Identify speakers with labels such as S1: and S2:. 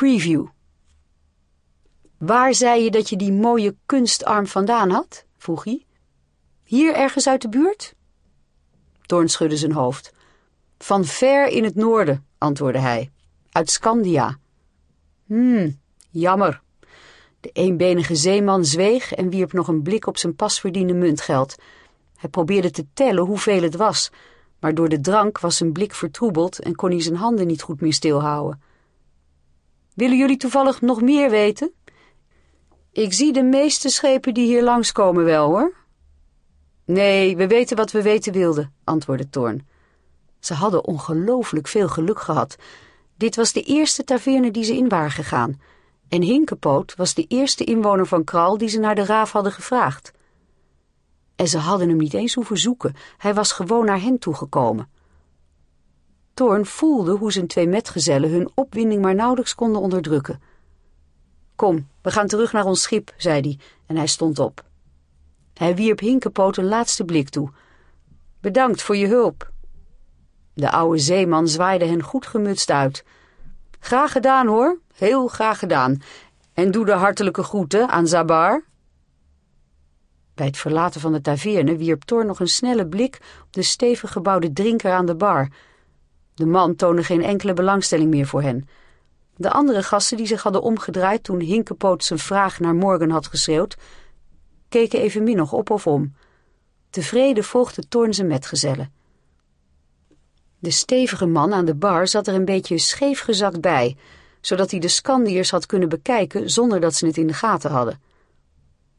S1: preview. Waar zei je dat je die mooie kunstarm vandaan had? Vroeg hij. Hier ergens uit de buurt? Thorn schudde zijn hoofd. Van ver in het noorden, antwoordde hij. Uit Scandia. Jammer. De eenbenige zeeman zweeg en wierp nog een blik op zijn pasverdiende muntgeld. Hij probeerde te tellen hoeveel het was, maar door de drank was zijn blik vertroebeld en kon hij zijn handen niet goed meer stilhouden. Willen jullie toevallig nog meer weten? Ik zie de meeste schepen die hier langskomen wel, hoor. Nee, we weten wat we weten wilden, antwoordde Thorn. Ze hadden ongelooflijk veel geluk gehad. Dit was de eerste taverne die ze in waren gegaan. En Hinkepoot was de eerste inwoner van Kral die ze naar de raaf hadden gevraagd. En ze hadden hem niet eens hoeven zoeken. Hij was gewoon naar hen toegekomen. Thorn voelde hoe zijn twee metgezellen hun opwinding maar nauwelijks konden onderdrukken. Kom, we gaan terug naar ons schip, zei hij, en hij stond op. Hij wierp Hinkepoot een laatste blik toe. Bedankt voor je hulp. De oude zeeman zwaaide hen goed gemutst uit. Graag gedaan, hoor, heel graag gedaan. En doe de hartelijke groeten aan Zabar. Bij het verlaten van de taverne wierp Thorn nog een snelle blik op de stevig gebouwde drinker aan de bar. De man toonde geen enkele belangstelling meer voor hen. De andere gasten die zich hadden omgedraaid toen Hinkepoot zijn vraag naar Morgan had geschreeuwd, keken evenmin nog op of om. Tevreden volgde Thorn zijn metgezellen. De stevige man aan de bar zat er een beetje scheef gezakt bij, zodat hij de Scandiërs had kunnen bekijken zonder dat ze het in de gaten hadden.